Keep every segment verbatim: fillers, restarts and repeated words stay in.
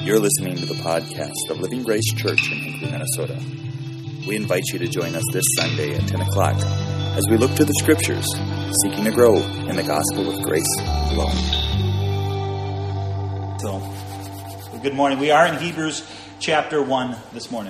You're listening to the podcast of Living Grace Church in Hinckley, Minnesota. We invite you to join us this Sunday at ten o'clock as we look to the Scriptures, seeking to grow in the gospel of grace alone. So, well, good morning. We are in Hebrews chapter one this morning.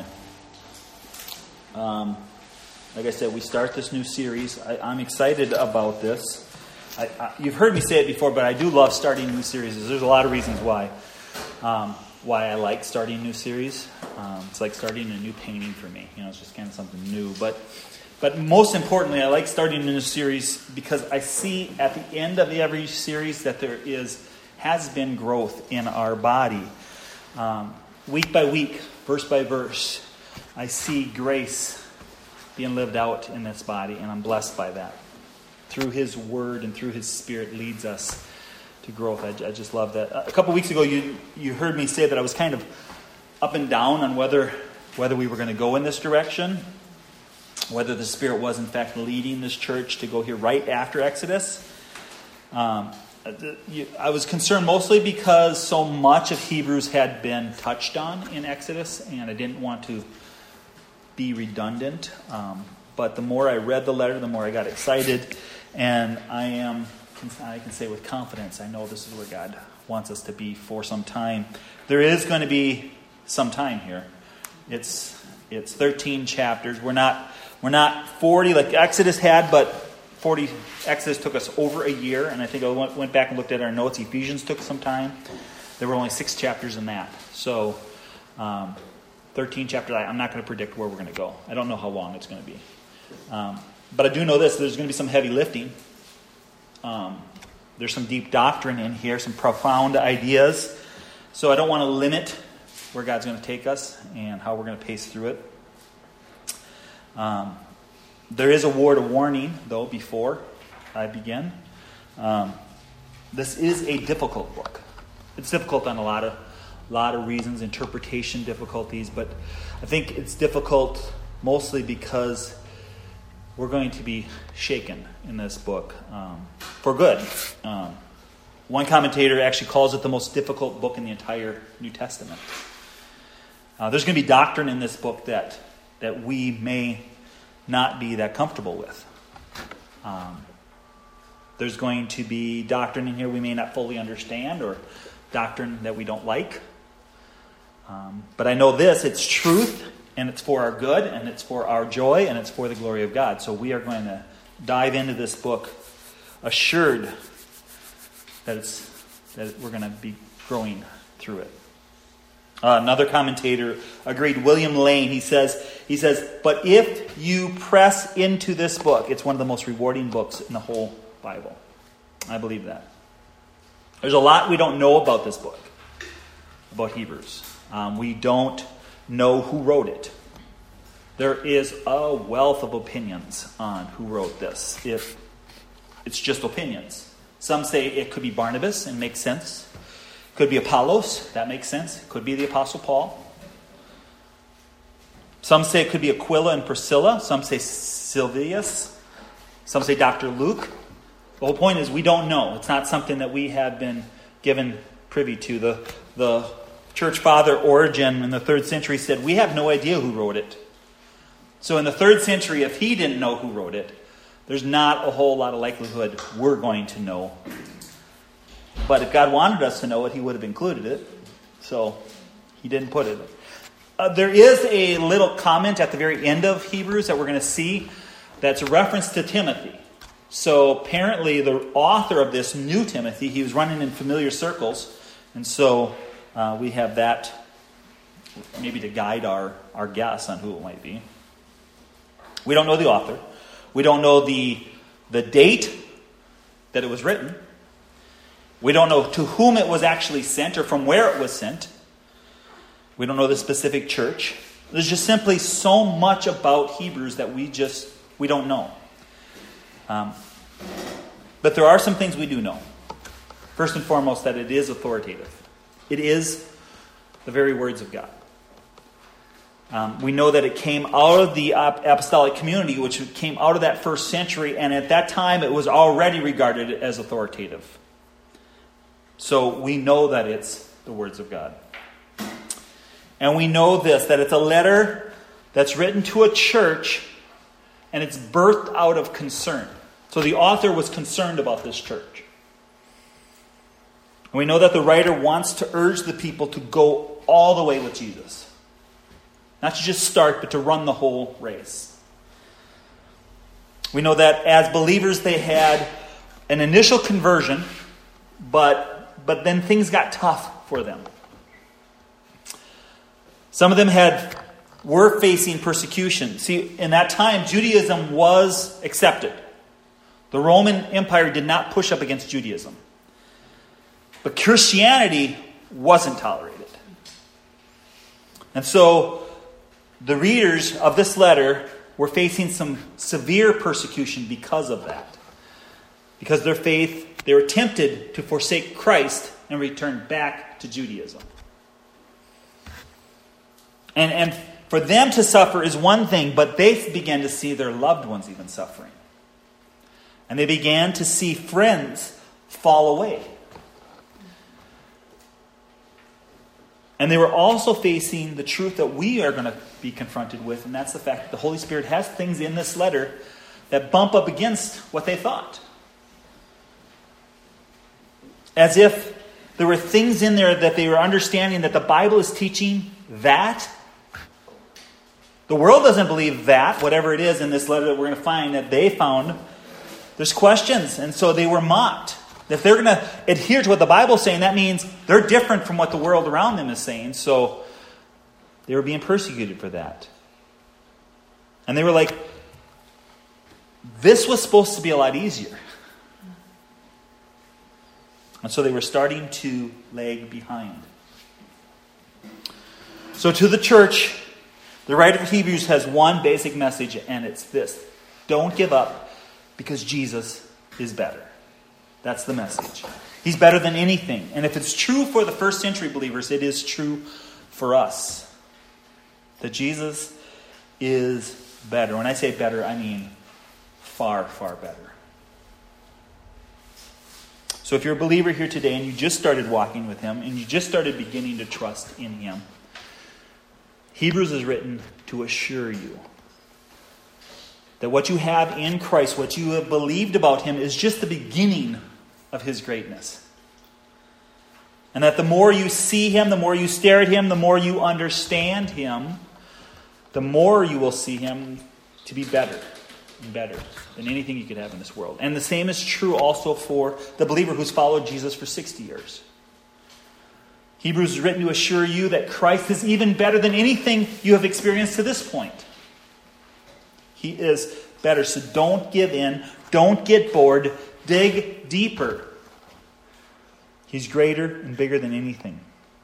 Um, like I said, we start this new series. I, I'm excited about this. I, I, you've heard me say it before, but I do love starting new series. There's a lot of reasons why. Um, why I like starting a new series. Um, it's like starting a new painting for me. You know, it's just kind of something new. But but most importantly, I like starting a new series because I see at the end of every series that there is has been growth in our body. Um, week by week, verse by verse, I see grace being lived out in this body, and I'm blessed by that. Through His Word and through His Spirit leads us to growth. I, I just love that. A couple weeks ago, you you heard me say that I was kind of up and down on whether whether we were going to go in this direction, whether the Spirit was in fact leading this church to go here right after Exodus. Um, I was concerned mostly because so much of Hebrews had been touched on in Exodus, and I didn't want to be redundant. Um, but the more I read the letter, the more I got excited, and I am. I can say with confidence, I know this is where God wants us to be for some time. There is going to be some time here. It's it's thirteen chapters. We're not we're not forty like Exodus had, but forty Exodus took us over a year. And I think I went, went back and looked at our notes. Ephesians took some time. There were only six chapters in that. So um, thirteen chapters. I'm not going to predict where we're going to go. I don't know how long it's going to be. Um, but I do know this: there's going to be some heavy lifting. Um, there's some deep doctrine in here, some profound ideas. So I don't want to limit where God's going to take us and how we're going to pace through it. Um, there is a word of warning, though, before I begin. Um, this is a difficult book. It's difficult on a lot of, lot of reasons, interpretation difficulties, but I think it's difficult mostly because we're going to be shaken in this book um, for good. Um, one commentator actually calls it the most difficult book in the entire New Testament. Uh, there's going to be doctrine in this book that that we may not be that comfortable with. Um, there's going to be doctrine in here we may not fully understand, or doctrine that we don't like. Um, but I know this, it's truth, and it's for our good, and it's for our joy, and it's for the glory of God. So we are going to dive into this book assured that it's that we're going to be growing through it. Uh, another commentator agreed, William Lane, he says, he says, but if you press into this book, it's one of the most rewarding books in the whole Bible. I believe that. There's a lot we don't know about this book, about Hebrews. Um, we don't know who wrote it. There is a wealth of opinions on who wrote this. If it's just opinions. Some say it could be Barnabas and makes sense. Could be Apollos, that makes sense. Could be the Apostle Paul. Some say it could be Aquila and Priscilla. Some say Silvanus. Some say Doctor Luke. The whole point is we don't know. It's not something that we have been given privy to. The the Church Father Origen in the third century said, we have no idea who wrote it. So in the third century, if he didn't know who wrote it, there's not a whole lot of likelihood we're going to know. But if God wanted us to know it, He would have included it. So He didn't put it. Uh, there is a little comment at the very end of Hebrews that we're going to see that's a reference to Timothy. So apparently the author of this knew Timothy. He was running in familiar circles. And so Uh, we have that maybe to guide our, our guess on who it might be. We don't know the author. We don't know the, the date that it was written. We don't know to whom it was actually sent or from where it was sent. We don't know the specific church. There's just simply so much about Hebrews that we just, we don't know. Um, but there are some things we do know. First and foremost, that it is authoritative. It is the very words of God. Um, we know that it came out of the apostolic community, which came out of that first century, and at that time it was already regarded as authoritative. So we know that it's the words of God. And we know this, that it's a letter that's written to a church, and it's birthed out of concern. So the author was concerned about this church. And we know that the writer wants to urge the people to go all the way with Jesus. Not to just start, but to run the whole race. We know that as believers they had an initial conversion, but, but then things got tough for them. Some of them had were facing persecution. See, in that time, Judaism was accepted. The Roman Empire did not push up against Judaism. But Christianity wasn't tolerated. And so the readers of this letter were facing some severe persecution because of that. Because their faith, they were tempted to forsake Christ and return back to Judaism. And, and for them to suffer is one thing, but they began to see their loved ones even suffering. And they began to see friends fall away. And they were also facing the truth that we are going to be confronted with, and that's the fact that the Holy Spirit has things in this letter that bump up against what they thought. As if there were things in there that they were understanding that the Bible is teaching that. The world doesn't believe that, whatever it is in this letter that we're going to find that they found. There's questions, and so they were mocked. If they're going to adhere to what the Bible is saying, that means they're different from what the world around them is saying. So they were being persecuted for that. And they were like, this was supposed to be a lot easier. And so they were starting to lag behind. So to the church, the writer of Hebrews has one basic message, and it's this. Don't give up because Jesus is better. That's the message. He's better than anything. And if it's true for the first century believers, it is true for us. That Jesus is better. When I say better, I mean far, far better. So if you're a believer here today and you just started walking with Him and you just started beginning to trust in Him, Hebrews is written to assure you that what you have in Christ, what you have believed about Him, is just the beginning of His greatness. And that the more you see Him, the more you stare at Him, the more you understand Him, the more you will see Him to be better and better than anything you could have in this world. And the same is true also for the believer who's followed Jesus for sixty years. Hebrews is written to assure you that Christ is even better than anything you have experienced to this point. He is better. So don't give in. Don't get bored. Dig deeper. He's greater and bigger than anything.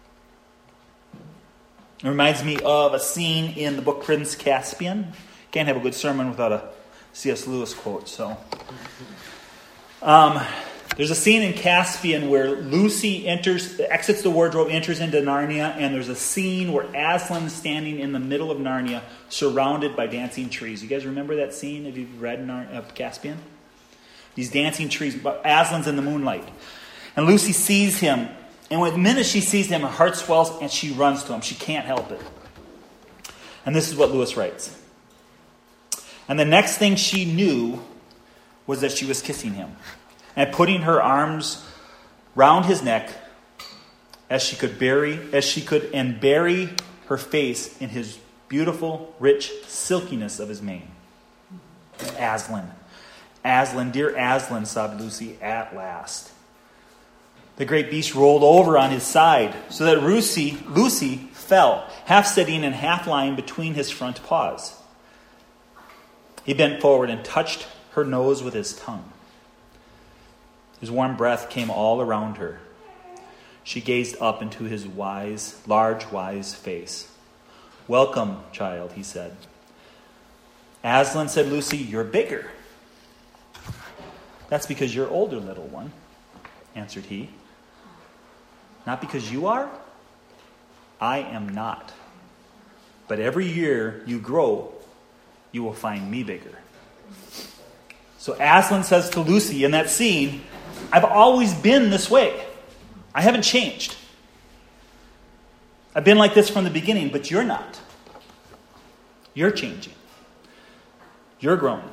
It reminds me of a scene in the book Prince Caspian. Can't have a good sermon without a C S Lewis quote. So, um, there's a scene in Caspian where Lucy enters, exits the wardrobe, enters into Narnia, and there's a scene where Aslan is standing in the middle of Narnia, surrounded by dancing trees. You guys remember that scene? Have you read Nar- uh, Caspian? These dancing trees, but Aslan's in the moonlight. And Lucy sees him, and the minute she sees him, her heart swells, and she runs to him. She can't help it. And this is what Lewis writes. And the next thing she knew was that she was kissing him, and putting her arms round his neck as she could bury, as she could, and bury her face in his beautiful, rich silkiness of his mane. Aslan. Aslan, dear Aslan, sobbed Lucy, at last. The great beast rolled over on his side, so that Lucy, Lucy fell, half sitting and half lying between his front paws. He bent forward and touched her nose with his tongue. His warm breath came all around her. She gazed up into his wise, large, wise face. Welcome, child, he said. Aslan, said Lucy, you're bigger. That's because you're older, little one, answered he. Not because you are? I am not. But every year you grow, you will find me bigger. So Aslan says to Lucy in that scene, I've always been this way. I haven't changed. I've been like this from the beginning, but you're not. You're changing. You're growing.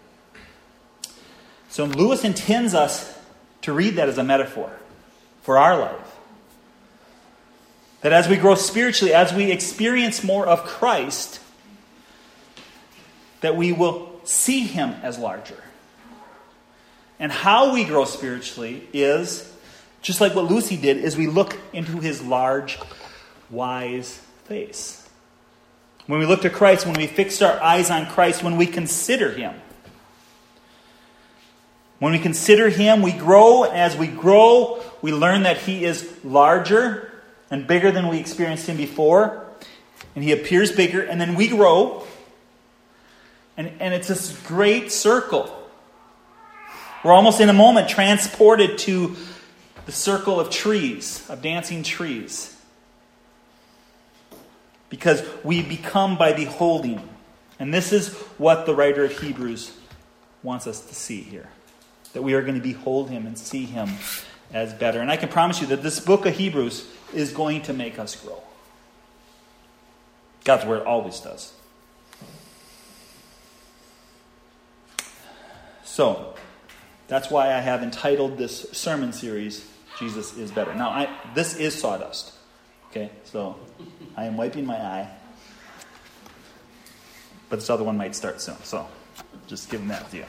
So Lewis intends us to read that as a metaphor for our life. That as we grow spiritually, as we experience more of Christ, that we will see Him as larger. And how we grow spiritually is, just like what Lucy did, is we look into His large, wise face. When we look to Christ, when we fix our eyes on Christ, when we consider Him. When we consider Him, we grow. As we grow, we learn that He is larger and bigger than we experienced Him before. And He appears bigger, and then we grow. And, and it's this great circle. We're almost in a moment transported to the circle of trees, of dancing trees. Because we become by beholding. And this is what the writer of Hebrews wants us to see here. That we are going to behold Him and see Him as better. And I can promise you that this book of Hebrews is going to make us grow. God's Word always does. So, that's why I have entitled this sermon series, Jesus is Better. Now, I, this is sawdust. Okay, so I am wiping my eye. But this other one might start soon. So, just giving that to you.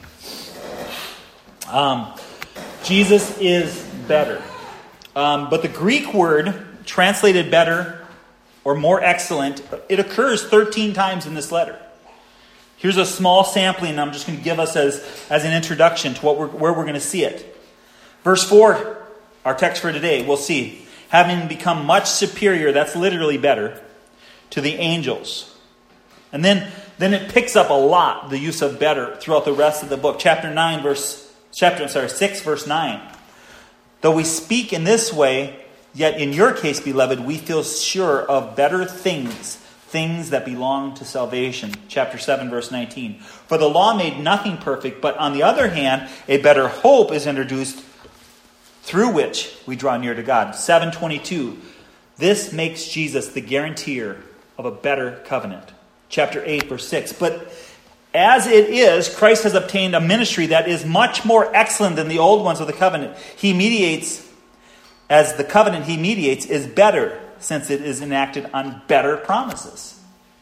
Um, Jesus is better. Um, but the Greek word translated better or more excellent, it occurs thirteen times in this letter. Here's a small sampling I'm just going to give us as, as an introduction to what we're, where we're going to see it. Verse four, our text for today, we'll see. Having become much superior, that's literally better, to the angels. And then, then it picks up a lot, the use of better, throughout the rest of the book. Chapter nine, verse, chapter, I'm sorry, six, verse nine. Though we speak in this way, yet in your case, beloved, we feel sure of better things, things that belong to salvation. Chapter seven, verse nineteen. For the law made nothing perfect, but on the other hand, a better hope is introduced through which we draw near to God. seven twenty-two. This makes Jesus the guarantor of a better covenant. Chapter eight, verse six. But as it is, Christ has obtained a ministry that is much more excellent than the old ones of the covenant. He mediates, as the covenant he mediates is better, since it is enacted on better promises.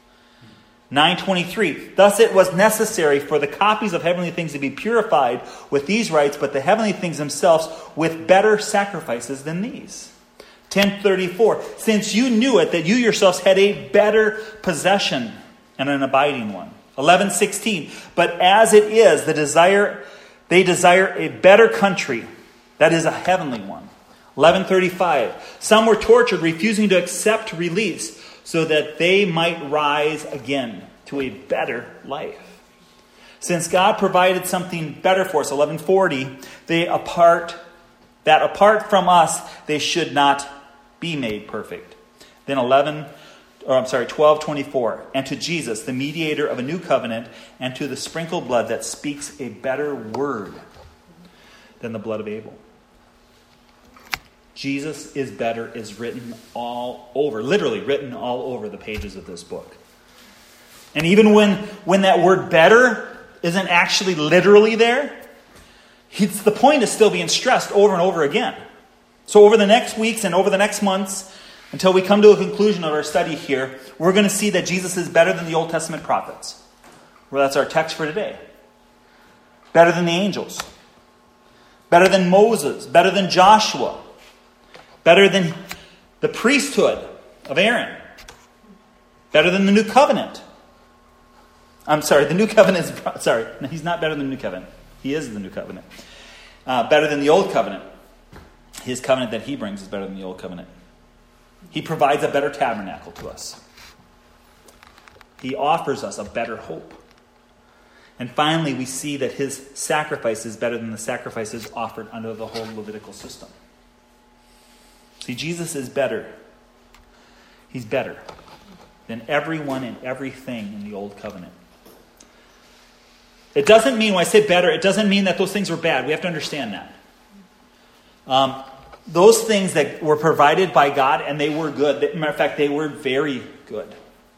nine twenty-three. Thus it was necessary for the copies of heavenly things to be purified with these rites, but the heavenly things themselves with better sacrifices than these. ten thirty-four. Since you knew it, that you yourselves had a better possession and an abiding one. eleven sixteen. But as it is, the desire they desire a better country, that is a heavenly one. eleven thirty-five. Some were tortured, refusing to accept release, so that they might rise again to a better life. Since God provided something better for us, eleven forty, they apart that apart from us they should not be made perfect. Then eleven or I'm sorry, twelve twenty-four, and to Jesus, the mediator of a new covenant, and to the sprinkled blood that speaks a better word than the blood of Abel. Jesus is better is written all over, literally written all over the pages of this book. And even when, when that word better isn't actually literally there, it's, the point is still being stressed over and over again. So over the next weeks and over the next months, until we come to a conclusion of our study here, we're going to see that Jesus is better than the Old Testament prophets. Well, that's our text for today. Better than the angels. Better than Moses. Better than Joshua. Better than the priesthood of Aaron. Better than the new covenant. I'm sorry, the new covenant is... Sorry, no, he's not better than the new covenant. He is the new covenant. Uh, better than the old covenant. His covenant that he brings is better than the old covenant. He provides a better tabernacle to us. He offers us a better hope. And finally, we see that his sacrifice is better than the sacrifices offered under the whole Levitical system. See, Jesus is better. He's better than everyone and everything in the Old Covenant. It doesn't mean, when I say better, it doesn't mean that those things were bad. We have to understand that. Um, those things that were provided by God, and they were good. As a matter of fact, they were very good.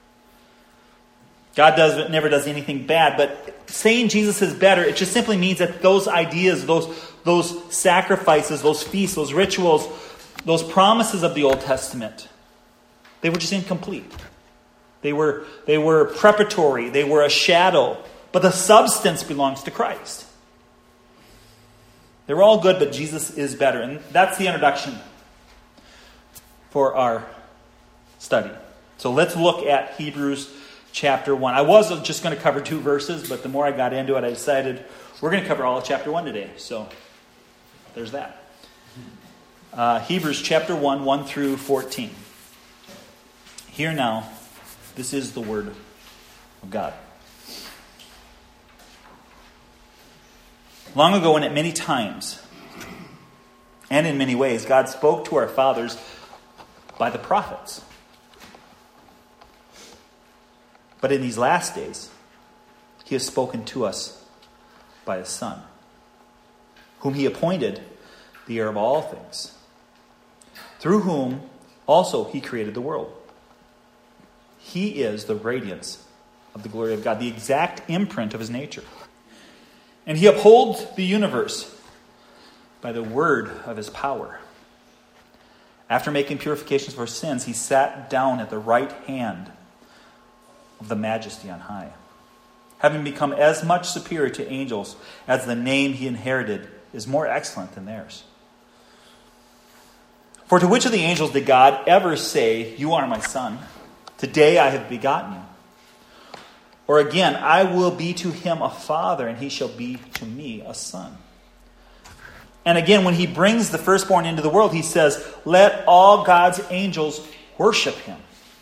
God does never does anything bad, but saying Jesus is better, it just simply means that those ideas, those, those sacrifices, those feasts, those rituals, those promises of the Old Testament, they were just incomplete. They were, they were preparatory. They were a shadow. But the substance belongs to Christ. They were all good, but Jesus is better. And that's the introduction for our study. So let's look at Hebrews chapter one. I was just going to cover two verses, but the more I got into it, I decided we're going to cover all of chapter one today. So there's that. Uh, Hebrews chapter one, one through fourteen. Hear now, this is the word of God. Long ago, and at many times, and in many ways, God spoke to our fathers by the prophets. But in these last days, he has spoken to us by his Son, whom he appointed the heir of all things, through whom also he created the world. He is the radiance of the glory of God, the exact imprint of his nature. And he upholds the universe by the word of his power. After making purifications for sins, he sat down at the right hand of the Majesty on high, having become as much superior to angels as the name he inherited is more excellent than theirs. For to which of the angels did God ever say, "You are my son, today I have begotten you"? Or again, "I will be to him a father, and he shall be to me a son"? And again, when he brings the firstborn into the world, he says, "Let all God's angels worship him."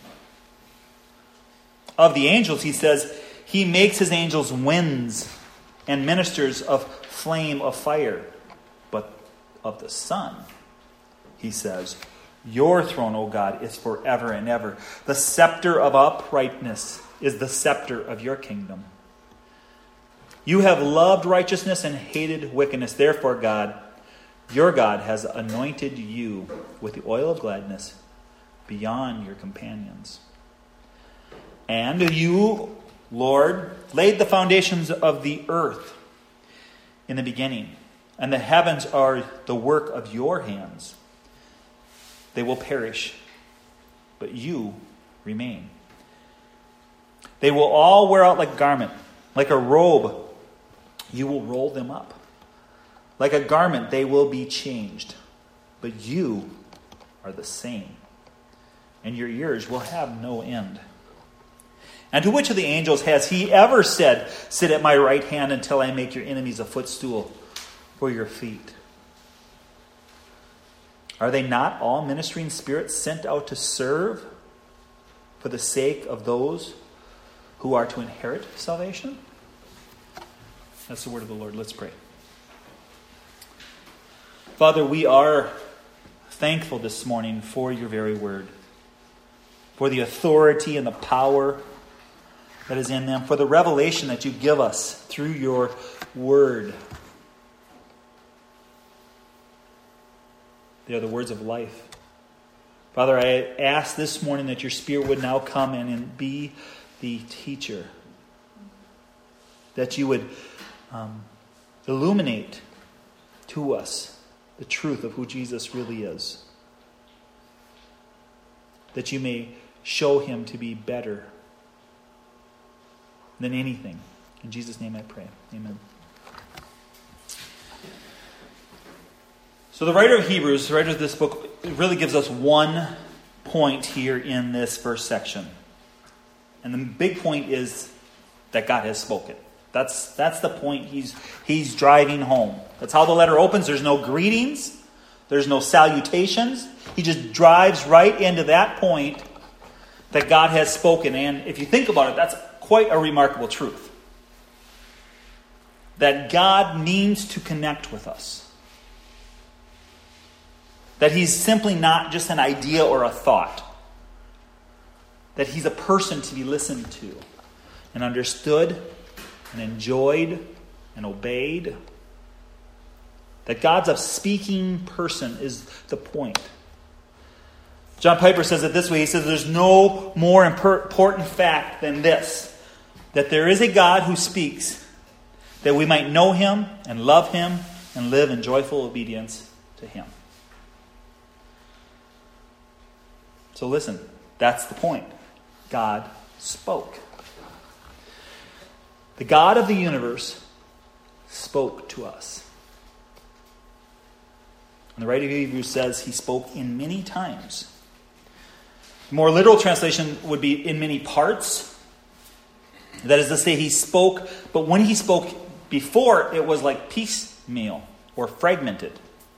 Of the angels, he says, "He makes his angels winds and ministers of flame of fire." But of the Son, he says, "Your throne, O God, is forever and ever. The scepter of uprightness is the scepter of your kingdom. You have loved righteousness and hated wickedness. Therefore, God, your God, has anointed you with the oil of gladness beyond your companions. And you, Lord, laid the foundations of the earth in the beginning, and the heavens are the work of your hands. They will perish, but you remain. They will all wear out like a garment, like a robe. You will roll them up. Like a garment, they will be changed. But you are the same, and your years will have no end. And to which of the angels has he ever said, "Sit at my right hand until I make your enemies a footstool for your feet"? Are they not all ministering spirits sent out to serve for the sake of those who are to inherit salvation? That's the word of the Lord. Let's pray. Father, we are thankful this morning for your very word, for the authority and the power that is in them, for the revelation that you give us through your word. They are the words of life. Father, I ask this morning that your Spirit would now come in and be the teacher, that you would um, illuminate to us the truth of who Jesus really is, that you may show him to be better than anything. In Jesus' name I pray. Amen. So the writer of Hebrews, the writer of this book, really gives us one point here in this first section. And the big point is that God has spoken. That's that's the point he's he's driving home. That's how the letter opens. There's no greetings. There's no salutations. He just drives right into that point that God has spoken. And if you think about it, that's quite a remarkable truth. That God means to connect with us. That he's simply not just an idea or a thought. That he's a person to be listened to and understood and enjoyed and obeyed. That God's a speaking person is the point. John Piper says it this way. He says there's no more important fact than this. That there is a God who speaks. That we might know him and love him and live in joyful obedience to him. So listen, that's the point. God spoke. The God of the universe spoke to us. And the writer of Hebrews says he spoke in many times. The more literal translation would be in many parts. That is to say, he spoke, but when he spoke before, it was like piecemeal or fragmented.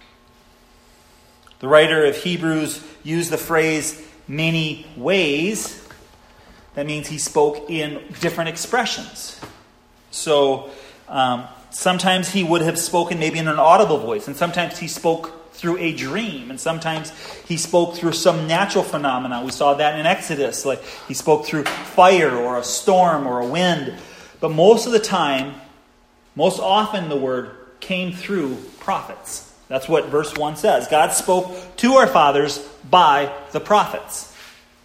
The writer of Hebrews used the phrase many ways. That means he spoke in different expressions. So um, sometimes he would have spoken maybe in an audible voice, and sometimes he spoke through a dream, and sometimes he spoke through some natural phenomena. We saw that in Exodus, like he spoke through fire or a storm or a wind. But most of the time, most often the word came through prophets. That's what verse one says. God spoke to our fathers by the prophets.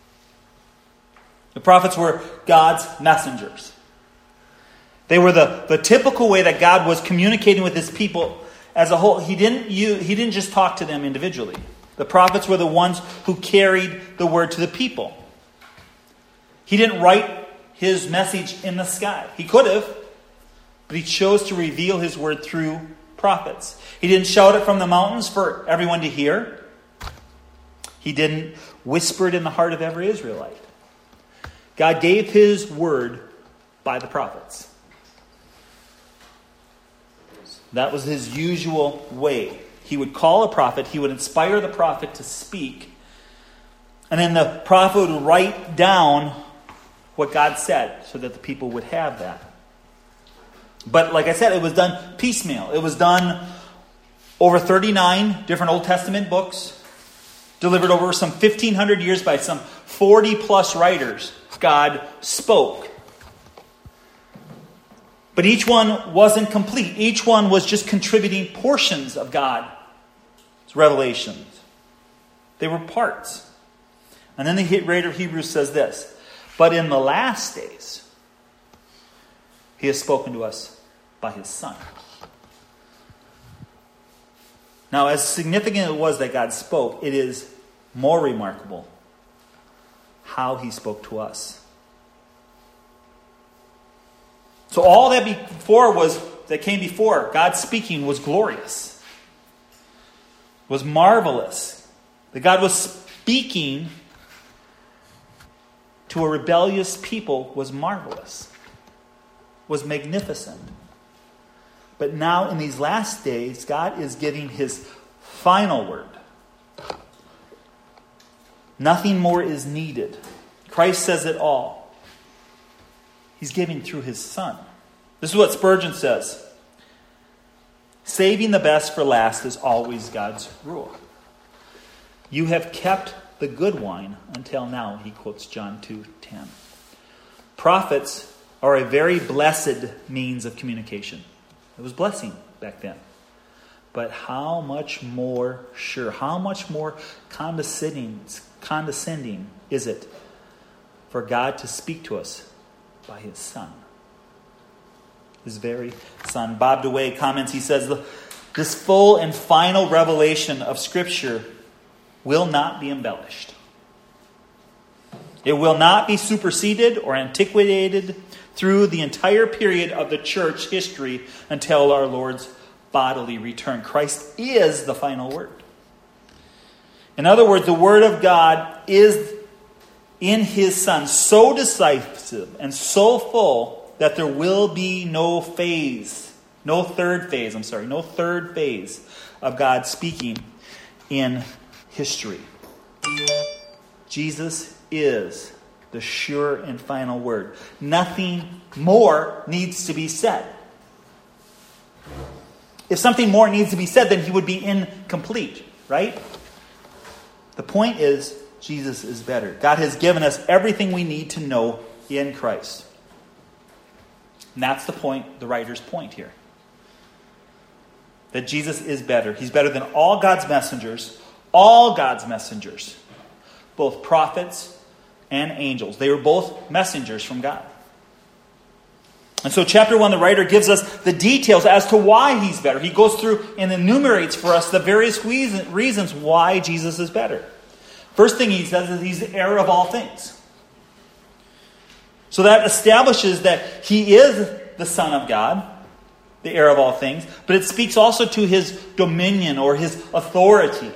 The prophets were God's messengers. They were the, the typical way that God was communicating with his people as a whole. He didn't, use, he didn't just talk to them individually. The prophets were the ones who carried the word to the people. He didn't write his message in the sky. He could have, but he chose to reveal his word through prophets. He didn't shout it from the mountains for everyone to hear. He didn't whisper it in the heart of every Israelite. God gave his word by the prophets. That was his usual way. He would call a prophet, he would inspire the prophet to speak, and then the prophet would write down what God said so that the people would have that. But like I said, it was done piecemeal. It was done over thirty-nine different Old Testament books, delivered over some fifteen hundred years by some forty plus writers. God spoke. But each one wasn't complete. Each one was just contributing portions of God's revelations. They were parts. And then the writer of Hebrews says this, but in the last days, he has spoken to us by his Son. Now, as significant as it was that God spoke, it is more remarkable how he spoke to us. So all that before was that came before, God speaking, was glorious, was marvelous. That God was speaking to a rebellious people was marvelous, was magnificent. But now in these last days, God is giving his final word. Nothing more is needed. Christ says it all. He's giving through his Son. This is what Spurgeon says. Saving the best for last is always God's rule. You have kept the good wine until now, he quotes John two ten. Prophets are a very blessed means of communication. It was blessing back then. But how much more sure, how much more condescending, condescending is it for God to speak to us by his Son. His very Son. Bob DeWay comments, he says, this full and final revelation of Scripture will not be embellished. It will not be superseded or antiquated through the entire period of the church history until our Lord's bodily return. Christ is the final word. In other words, the Word of God is in his Son, so decisive and so full that there will be no phase, no third phase, I'm sorry, no third phase of God speaking in history. Jesus is the sure and final word. Nothing more needs to be said. If something more needs to be said, then he would be incomplete, right? The point is, Jesus is better. God has given us everything we need to know in Christ. And that's the point, the writer's point here. that Jesus is better. He's better than all God's messengers, all God's messengers, both prophets and angels. They were both messengers from God. And so chapter one, the writer gives us the details as to why he's better. He goes through and enumerates for us the various reasons why Jesus is better. First thing he says is he's the heir of all things. So that establishes that he is the Son of God, the heir of all things, but it speaks also to his dominion or his authority.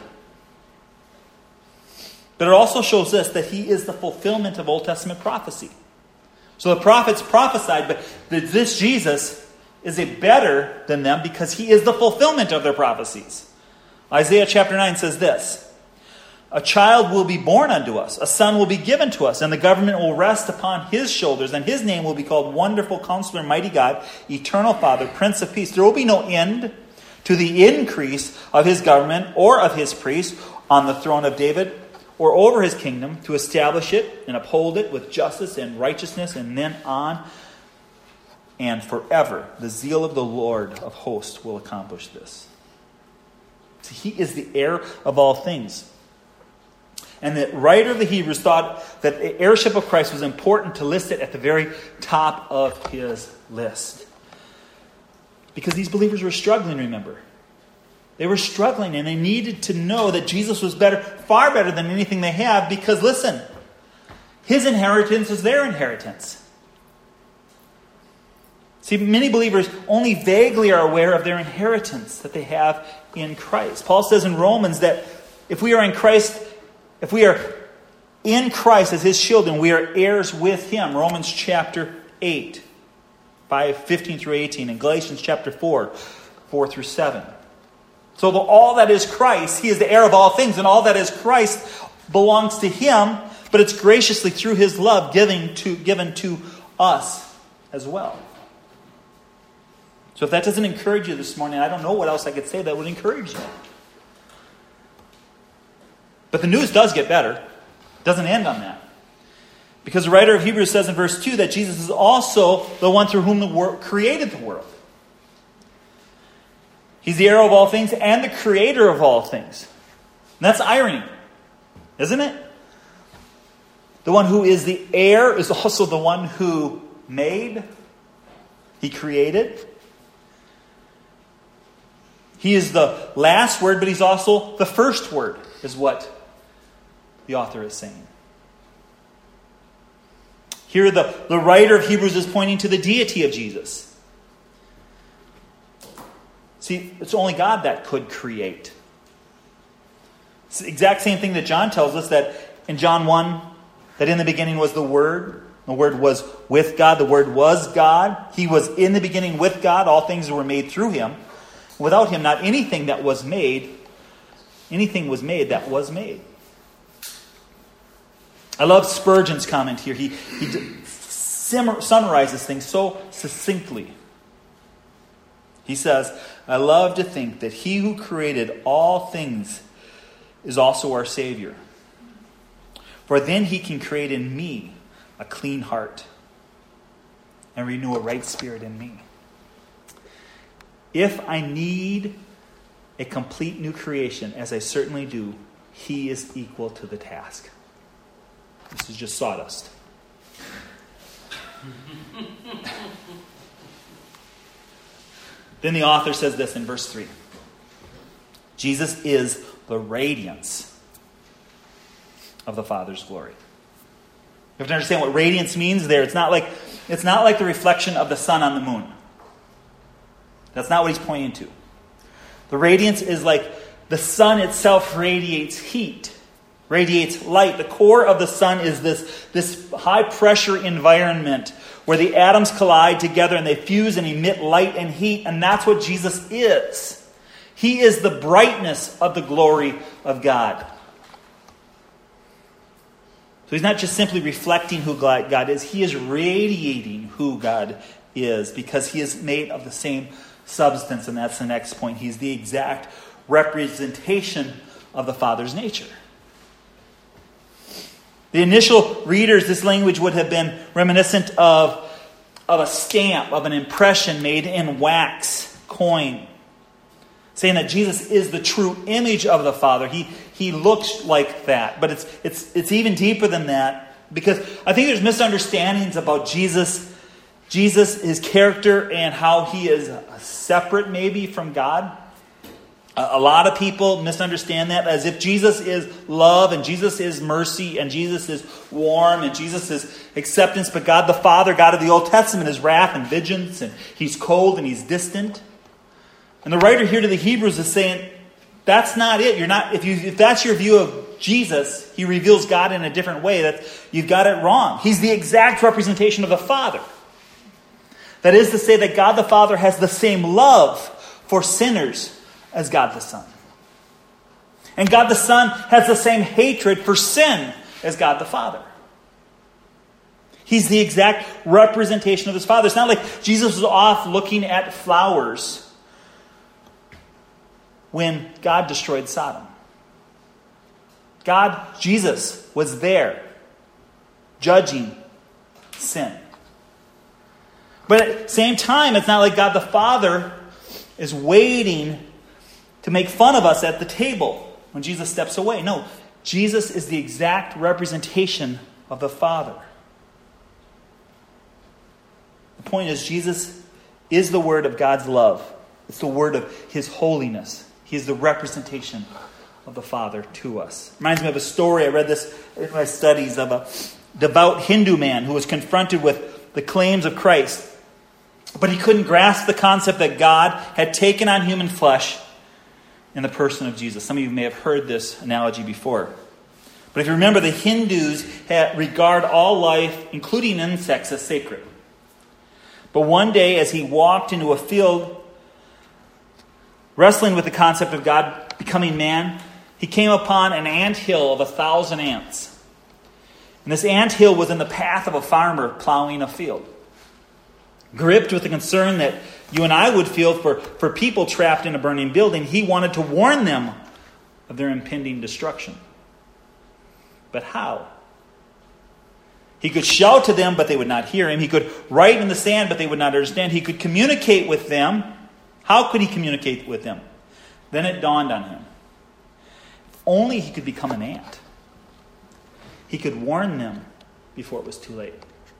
But it also shows this, that he is the fulfillment of Old Testament prophecy. So the prophets prophesied, but this Jesus is a better than them because he is the fulfillment of their prophecies. Isaiah chapter nine says this, "A child will be born unto us, a son will be given to us, and the government will rest upon his shoulders, and his name will be called Wonderful Counselor, Mighty God, Eternal Father, Prince of Peace. There will be no end to the increase of his government or of his priests on the throne of David or over his kingdom, to establish it and uphold it with justice and righteousness, and then on and forever. The zeal of the Lord of hosts will accomplish this." See, he is the heir of all things. And the writer of the Hebrews thought that the heirship of Christ was important to list it at the very top of his list. Because these believers were struggling, remember. They were struggling and they needed to know that Jesus was better, far better than anything they have, because listen, his inheritance is their inheritance. See, many believers only vaguely are aware of their inheritance that they have in Christ. Paul says in Romans that if we are in Christ, if we are in Christ as his children, we are heirs with him. Romans chapter eight, five, fifteen through eighteen, and Galatians chapter four, four through seven. So the, all that is Christ, he is the heir of all things, and all that is Christ belongs to him, but it's graciously through his love given to, given to us as well. So if that doesn't encourage you this morning, I don't know what else I could say that would encourage you. But the news does get better. It doesn't end on that. Because the writer of Hebrews says in verse two that Jesus is also the one through whom the world created the world. He's the heir of all things and the creator of all things. And that's irony, isn't it? The one who is the heir is also the one who made. He created. He is the last word, but he's also the first word, is what the author is saying. Here the, the writer of Hebrews is pointing to the deity of Jesus. See, it's only God that could create. It's the exact same thing that John tells us, that in John one, that in the beginning was the Word. The Word was with God. The Word was God. He was in the beginning with God. All things were made through him. Without him, not anything that was made, anything was made that was made. I love Spurgeon's comment here. He, he summarizes things so succinctly. He says, "I love to think that he who created all things is also our Savior. For then he can create in me a clean heart and renew a right spirit in me. If I need a complete new creation, as I certainly do, he is equal to the task." This is just sawdust. Then the author says this in verse three. Jesus is the radiance of the Father's glory. You have to understand what radiance means there. It's not like, it's not like the reflection of the sun on the moon. That's not what he's pointing to. The radiance is like the sun itself radiates heat, radiates light. The core of the sun is this, this high-pressure environment where the atoms collide together and they fuse and emit light and heat, and that's what Jesus is. He is the brightness of the glory of God. So he's not just simply reflecting who God is, he is radiating who God is, because he is made of the same substance, and that's the next point. He's the exact representation of the Father's nature. The initial readers, this language would have been reminiscent of, of a stamp, of an impression made in wax coin. saying that Jesus is the true image of the Father. He he looks like that. But it's it's it's even deeper than that, because I think there's misunderstandings about Jesus, Jesus, his character, and how he is separate maybe from God. A lot of people misunderstand that as if Jesus is love and Jesus is mercy and Jesus is warm and Jesus is acceptance. But God the Father, God of the Old Testament, is wrath and vengeance, and he's cold and he's distant. And the writer here to the Hebrews is saying, that's not it. You're not, if you if that's your view of Jesus, he reveals God in a different way. That you've got it wrong. He's the exact representation of the Father. That is to say that God the Father has the same love for sinners as God the Son. And God the Son has the same hatred for sin as God the Father. He's the exact representation of his Father. It's not like Jesus was off looking at flowers when God destroyed Sodom. God, Jesus, was there judging sin. But at the same time, it's not like God the Father is waiting to make fun of us at the table when Jesus steps away. No, Jesus is the exact representation of the Father. The point is, Jesus is the word of God's love. It's the word of his holiness. He is the representation of the Father to us. Reminds me of a story. I read this in my studies of a devout Hindu man who was confronted with the claims of Christ. But he couldn't grasp the concept that God had taken on human flesh in the person of Jesus. Some of you may have heard this analogy before. But if you remember, the Hindus regard all life, including insects, as sacred. But one day, as he walked into a field, wrestling with the concept of God becoming man, he came upon an anthill of a thousand ants. And this anthill was in the path of a farmer plowing a field. Gripped with the concern that you and I would feel for, for people trapped in a burning building, he wanted to warn them of their impending destruction. But how? He could shout to them, but they would not hear him. He could write in the sand, but they would not understand. He could communicate with them. How could he communicate with them? Then it dawned on him. If only he could become an ant. He could warn them before it was too late.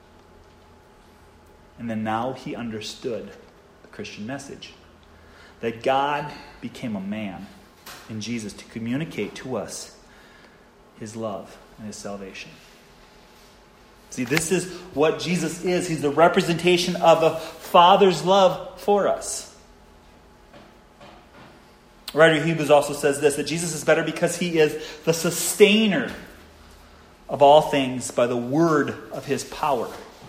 And then now he understood the Christian message. That God became a man in Jesus to communicate to us his love and his salvation. See, this is what Jesus is. He's the representation of the Father's love for us. The writer of Hebrews also says this, that Jesus is better because he is the sustainer of all things by the word of his power.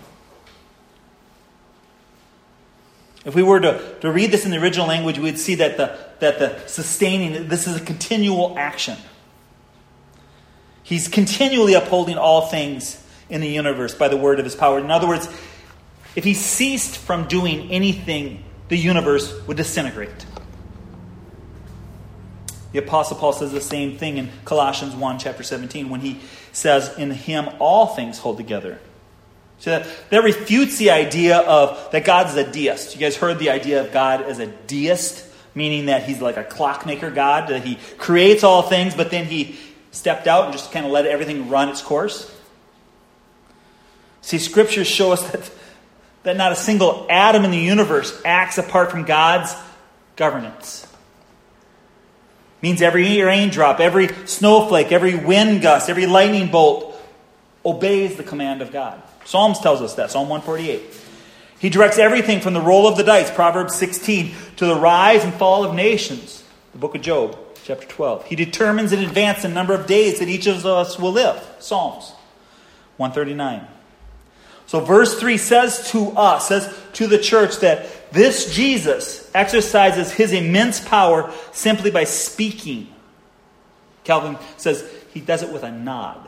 If we were to, to read this in the original language, we would see that the, that the sustaining, this is a continual action. He's continually upholding all things in the universe by the word of his power. In other words, if he ceased from doing anything, the universe would disintegrate. The Apostle Paul says the same thing in Colossians one, chapter seventeen, when he says, in him all things hold together. So that, that refutes the idea of that God's a deist. You guys heard the idea of God as a deist, meaning that he's like a clockmaker God, that he creates all things, but then he stepped out and just kind of let everything run its course. See, scriptures show us that, that not a single atom in the universe acts apart from God's governance. It means every raindrop, every snowflake, every wind gust, every lightning bolt obeys the command of God. Psalms tells us that, Psalm one forty-eight. He directs everything from the roll of the dice, Proverbs sixteen, to the rise and fall of nations, the book of Job, chapter twelve. He determines in advance the number of days that each of us will live, Psalms one thirty-nine. So verse three says to us, says to the church, that this Jesus exercises his immense power simply by speaking. Calvin says he does it with a nod.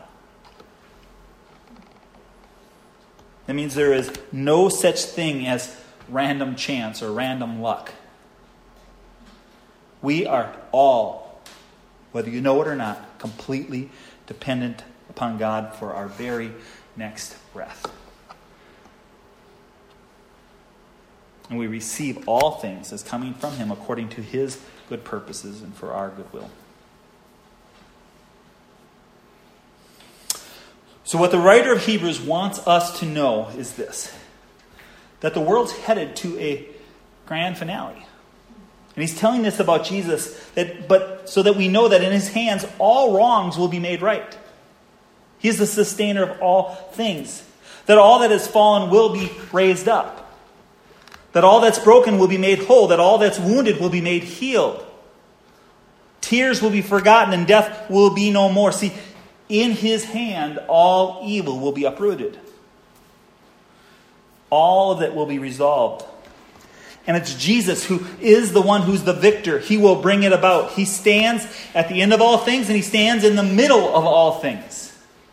That means there is no such thing as random chance or random luck. We are all, whether you know it or not, completely dependent upon God for our very next breath. And we receive all things as coming from him according to his good purposes and for our goodwill. So what the writer of Hebrews wants us to know is this: that the world's headed to a grand finale. And he's telling us about Jesus, that, but so that we know that in his hands all wrongs will be made right. He is the sustainer of all things. That all that has fallen will be raised up. That all that's broken will be made whole. That all that's wounded will be made healed. Tears will be forgotten and death will be no more. See, in his hand all evil will be uprooted. All of it will be resolved. And it's Jesus who is the one who's the victor. He will bring it about. He stands at the end of all things, and he stands in the middle of all things.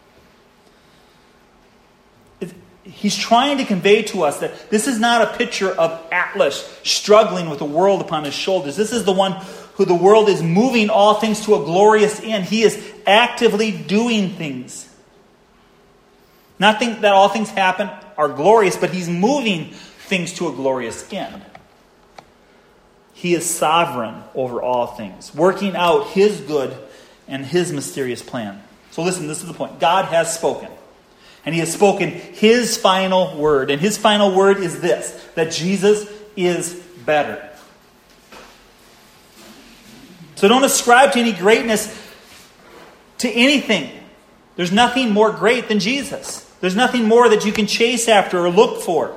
It's, he's trying to convey to us that this is not a picture of Atlas struggling with the world upon his shoulders. This is the one who the world is moving all things to a glorious end. He is actively doing things. Not think that all things happen are glorious, but he's moving things to a glorious end. He is sovereign over all things, working out his good and his mysterious plan. So listen, this is the point. God has spoken. And he has spoken his final word. And his final word is this: that Jesus is better. So don't ascribe to any greatness to anything. There's nothing more great than Jesus. There's nothing more that you can chase after or look for.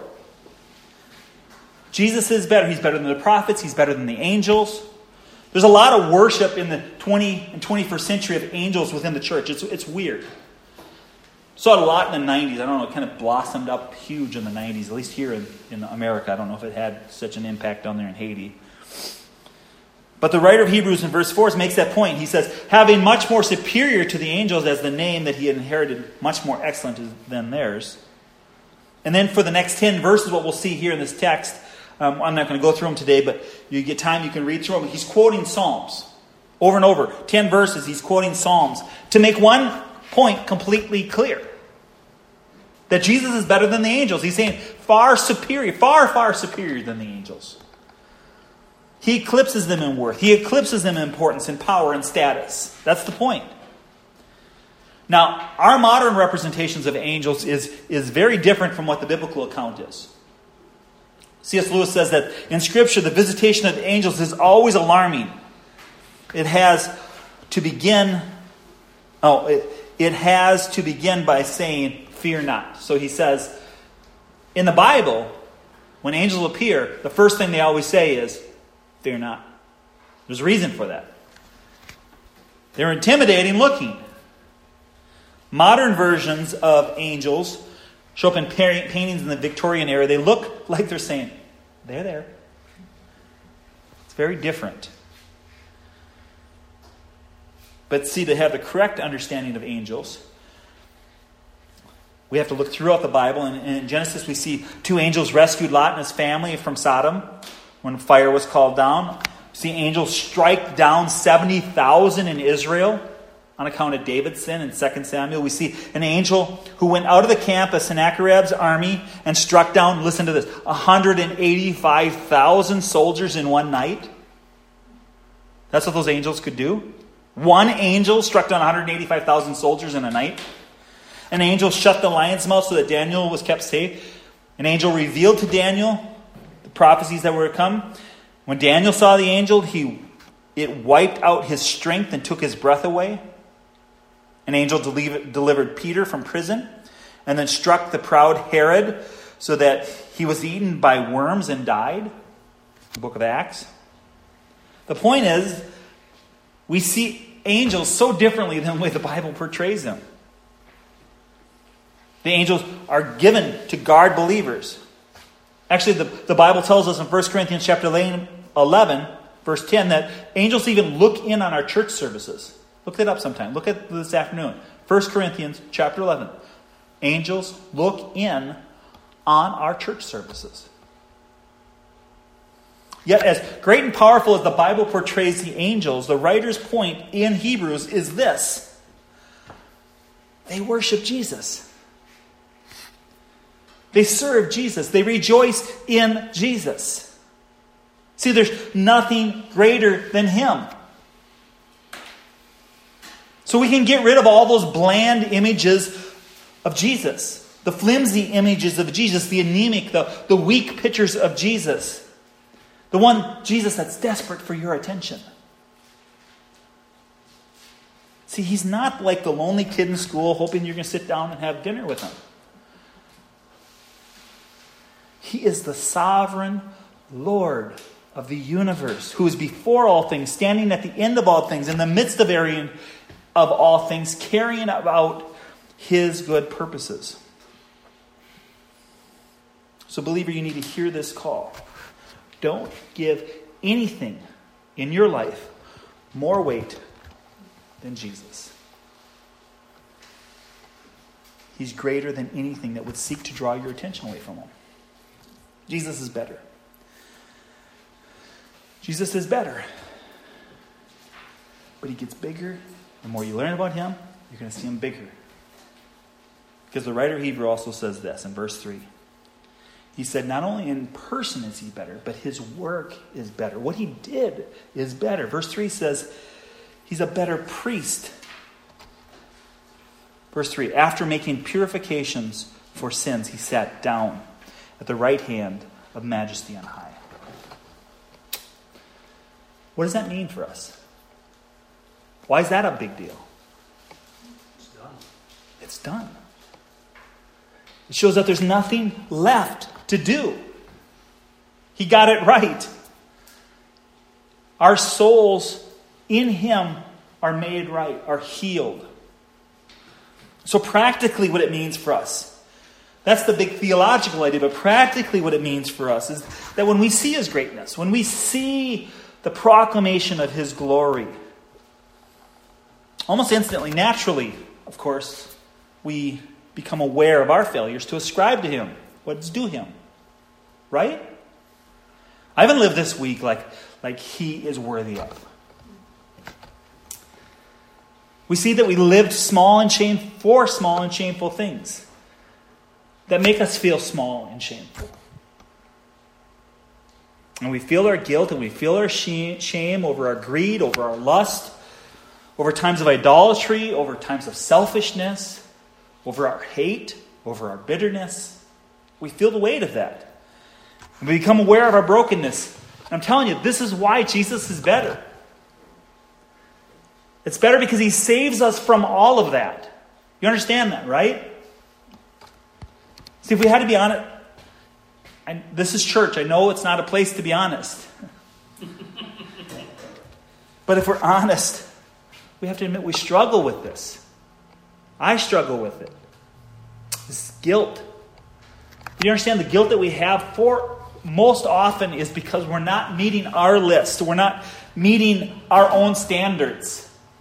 Jesus is better. He's better than the prophets. He's better than the angels. There's a lot of worship in the twentieth and twenty-first century of angels within the church. It's, it's weird. Saw it a lot in the nineties. I don't know, it kind of blossomed up huge in the nineties, at least here in, in America. I don't know if it had such an impact down there in Haiti. But the writer of Hebrews in verse four makes that point. He says, having much more superior to the angels as the name that he had inherited, much more excellent than theirs. And then for the next ten verses, what we'll see here in this text, um, I'm not going to go through them today, but you get time, you can read through them. He's quoting Psalms over and over. Ten verses, he's quoting Psalms to make one point completely clear. That Jesus is better than the angels. He's saying far superior, far, far superior than the angels. He eclipses them in worth. He eclipses them in importance and power and status. That's the point. Now, our modern representations of angels is, is very different from what the biblical account is. C S Lewis says that in Scripture, the visitation of the angels is always alarming. It has to begin, oh, it, it has to begin by saying, fear not. So he says, in the Bible, when angels appear, the first thing they always say is, fear not. There's a reason for that. They're intimidating looking. Modern versions of angels show up in paintings in the Victorian era. They look like they're saying, they're there. It's very different. But see, to have the correct understanding of angels, we have to look throughout the Bible. And in Genesis, we see two angels rescued Lot and his family from Sodom when fire was called down. We see angels strike down seventy thousand in Israel on account of David's sin in Second Samuel. We see an angel who went out of the camp of Sennacherib's army and struck down, listen to this, one hundred eighty-five thousand soldiers in one night. That's what those angels could do. One angel struck down one hundred eighty-five thousand soldiers in a night. An angel shut the lion's mouth so that Daniel was kept safe. An angel revealed to Daniel the prophecies that were to come. When Daniel saw the angel, he it wiped out his strength and took his breath away. An angel delivered Peter from prison and then struck the proud Herod so that he was eaten by worms and died. The book of Acts. The point is, we see angels so differently than the way the Bible portrays them. The angels are given to guard believers. Actually, the, the Bible tells us in First Corinthians chapter eleven, verse ten, that angels even look in on our church services. Look that up sometime. Look at this afternoon. First Corinthians chapter eleven. Angels look in on our church services. Yet as great and powerful as the Bible portrays the angels, the writer's point in Hebrews is this: they worship Jesus. They serve Jesus. They rejoice in Jesus. See, there's nothing greater than him. So we can get rid of all those bland images of Jesus. The flimsy images of Jesus. The anemic, the, the weak pictures of Jesus. The one Jesus that's desperate for your attention. See, he's not like the lonely kid in school hoping you're going to sit down and have dinner with him. He is the sovereign Lord of the universe, who is before all things, standing at the end of all things, in the midst of, area of all things, carrying out his good purposes. So, believer, you need to hear this call. Don't give anything in your life more weight than Jesus. He's greater than anything that would seek to draw your attention away from him. Jesus is better. Jesus is better. But he gets bigger. The more you learn about him, you're going to see him bigger. Because the writer of Hebrews also says this in verse three. He said, not only in person is he better, but his work is better. What he did is better. Verse three says, he's a better priest. Verse three, after making purifications for sins, he sat down at the right hand of majesty on high. What does that mean for us? Why is that a big deal? It's done. It's done. It shows that there's nothing left to do. He got it right. Our souls in him are made right, are healed. So practically what it means for us, that's the big theological idea, but practically what it means for us is that when we see his greatness, when we see the proclamation of his glory, almost instantly, naturally, of course, we become aware of our failures to ascribe to him what's due him. Right? I haven't lived this week like, like he is worthy of. We see that we lived small and shame for small and shameful things that make us feel small and shameful. And we feel our guilt and we feel our shame over our greed, over our lust, over times of idolatry, over times of selfishness, over our hate, over our bitterness. We feel the weight of that. And we become aware of our brokenness. And I'm telling you, this is why Jesus is better. It's better because he saves us from all of that. You understand that, right? See, if we had to be honest, and this is church. I know it's not a place to be honest. But if we're honest, we have to admit we struggle with this. I struggle with it. This guilt. You understand the guilt that we have for most often is because we're not meeting our list. We're not meeting our own standards.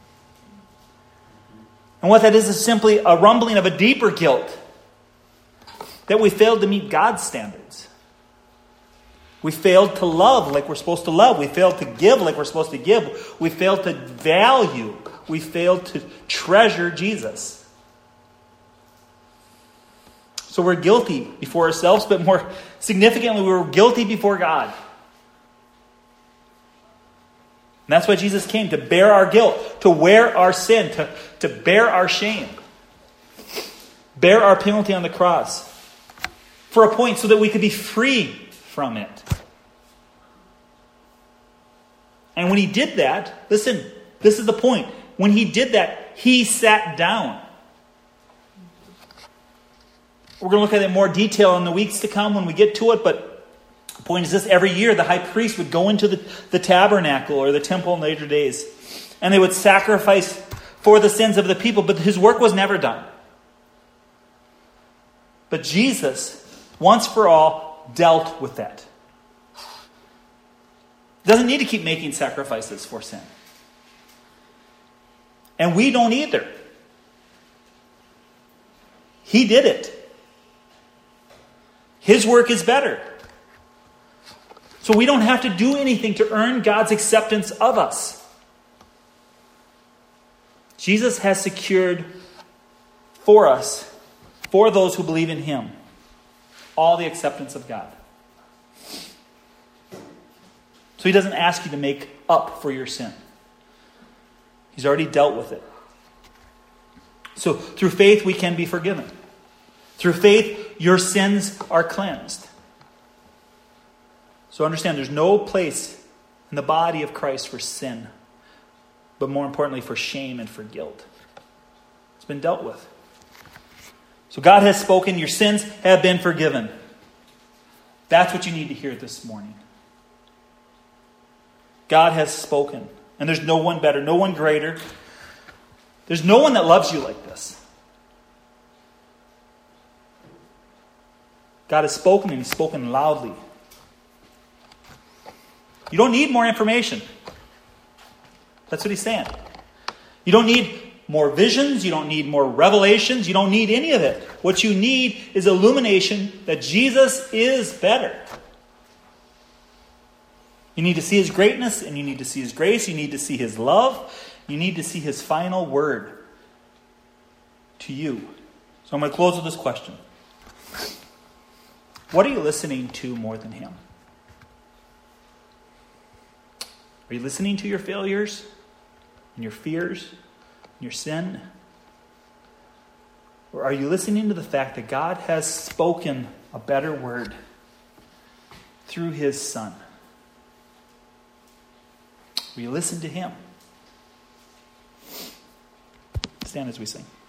And what that is is simply a rumbling of a deeper guilt that we failed to meet God's standards. We failed to love like we're supposed to love. We failed to give like we're supposed to give. We failed to value. We failed to treasure Jesus. So we're guilty before ourselves, but more significantly, we're guilty before God. And that's why Jesus came, to bear our guilt, to wear our sin, to, to bear our shame. Bear our penalty on the cross. For a point so that we could be free from it. And when he did that, listen, this is the point. When he did that, he sat down. We're going to look at it in more detail in the weeks to come when we get to it, but the point is this: every year the high priest would go into the, the tabernacle or the temple in later days, and they would sacrifice for the sins of the people, but his work was never done. But Jesus, once for all, dealt with that. Doesn't need to keep making sacrifices for sin. And we don't either. He did it. His work is better. So we don't have to do anything to earn God's acceptance of us. Jesus has secured for us, for those who believe in him, all the acceptance of God. So he doesn't ask you to make up for your sin. He's already dealt with it. So through faith, we can be forgiven. Through faith, your sins are cleansed. So understand, there's no place in the body of Christ for sin, but more importantly, for shame and for guilt. It's been dealt with. So God has spoken. Your sins have been forgiven. That's what you need to hear this morning. God has spoken. And there's no one better, no one greater. There's no one that loves you like this. God has spoken, and He's spoken loudly. You don't need more information. That's what He's saying. You don't need more visions. You don't need more revelations. You don't need any of it. What you need is illumination that Jesus is better. You need to see His greatness, and you need to see His grace. You need to see His love. You need to see His final word to you. So I'm going to close with this question. What are you listening to more than Him? Are you listening to your failures and your fears and your sin? Or are you listening to the fact that God has spoken a better word through His Son? Will you listen to Him? Stand as we sing.